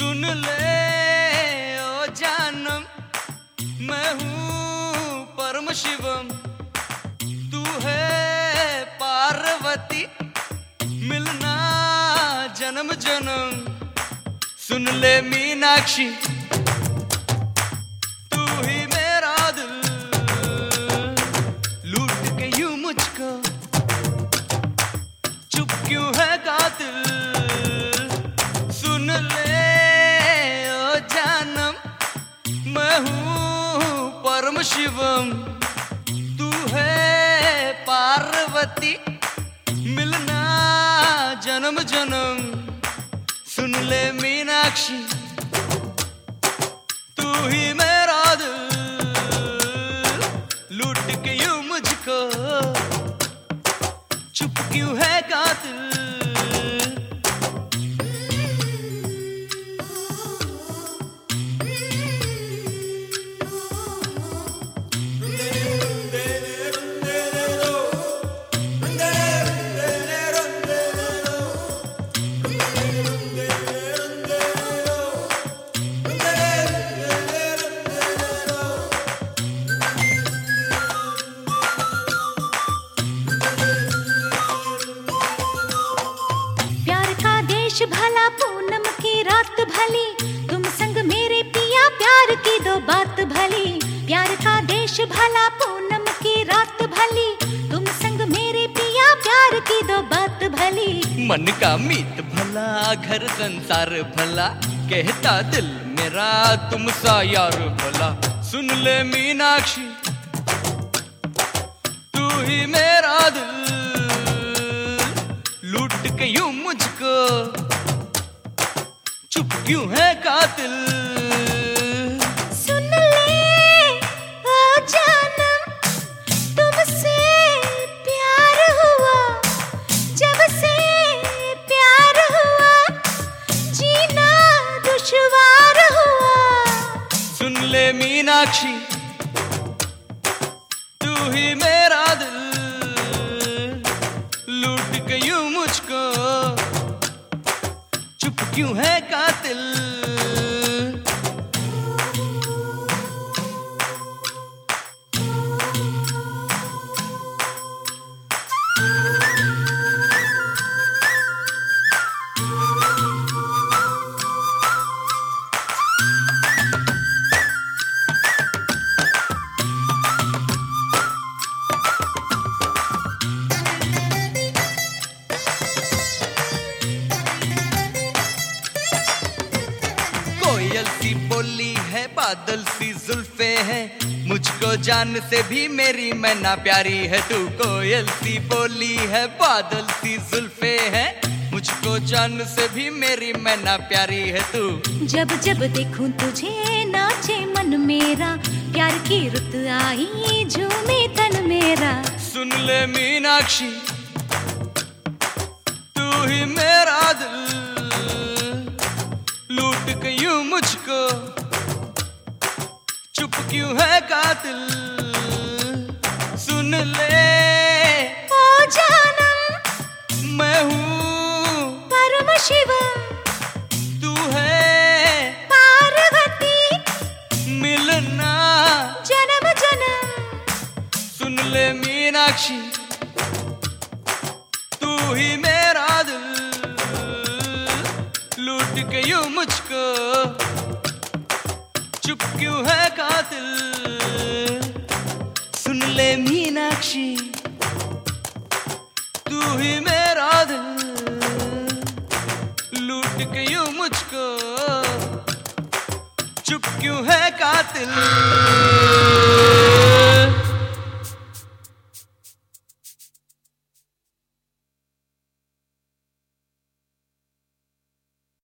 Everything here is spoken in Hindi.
सुन ले ओ जानम, मैं हूँ परम शिवम, तू है पार्वती, मिलना जन्म जन्म। सुन ले मीनाक्षी, तू ही मेरा दिल, लूट के यूं मुझको, चुप क्यों है कातिल। सुन ले ओ जानम, मैं हूँ परम शिवम, तू है पार्वती, मिलना जन्म जन्म। सुन ले मीनाक्षी, तू ही मेरा दिल, लूट के यूं मुझको, चुप क्यों है कातिल। भला पूनम की रात भली, तुम संग मेरे पिया प्यार की दो बात भली। प्यार का देश भला पूनम की रात भली, तुम संग मेरे पिया प्यार की दो बात भली। मन का मीत भला, घर संसार भला, कहता दिल मेरा तुम सा यार भला। सुन ले मीनाक्षी, तू ही मेरा दिल, लूट के यूं मुझको, चुप क्यों है कातिल। सुन ले ओ जानम, तुमसे प्यार हुआ, जब से प्यार हुआ, जीना दुश्वार हुआ। सुन ले मीनाक्षी, तू ही मेरा दिल, लूट के यूं मुझको, चुप क्यों है कातिल। कोयल सी बोली है, बादल सी जुल्फे है, मुझको जान से भी मेरी मैना प्यारी है तू। कोयल सी बोली है, बादल सी जुल्फे है, मुझको जान से भी मेरी मैना प्यारी है तू। जब जब देखूं तुझे नाचे मन मेरा, प्यार की रुत आई झूमे तन मेरा। सुन ले मीनाक्षी, तू ही मेरा दिल, लूट के यूं मुझको, चुप क्यों है कातिल। सुन ले ओ जानम, मैं हूँ परम शिवम, तू है पार्वती, मिलना जन्म जन्म। सुन ले मीनाक्षी, तू ही मेरा दिल, लूट के यूं मुझको, चुप क्यों है कातिल। सुन ले मीनाक्षी, तू ही मेरा दिल, लूट के यूं मुझको, चुप क्यों है कातिल।